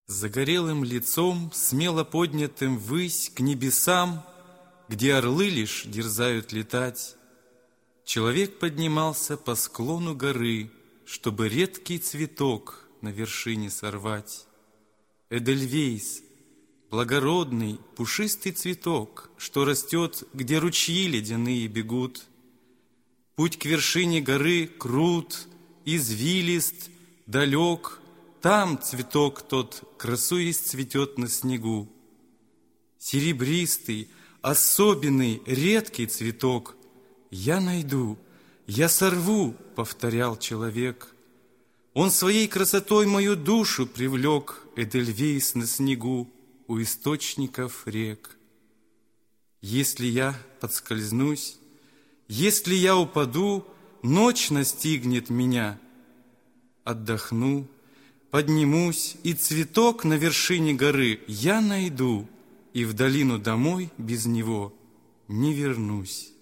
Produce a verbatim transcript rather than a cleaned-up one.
Загорелым лицом, смело поднятым ввысь к небесам, где орлы лишь дерзают летать, человек поднимался по склону горы, чтобы редкий цветок на вершине сорвать. Эдельвейс, благородный, пушистый цветок, что растет, где ручьи ледяные бегут. Путь к вершине горы крут, извилист, далек, там цветок тот, красуясь, цветет на снегу. Серебристый, особенный, редкий цветок я найду, я сорву, повторял человек. Он своей красотой мою душу привлек, Эдельвейс на снегу у источников рек. Если я подскользнусь, если я упаду, ночь настигнет меня. Отдохну, поднимусь, и цветок на вершине горы я найду, и в долину домой без него не вернусь.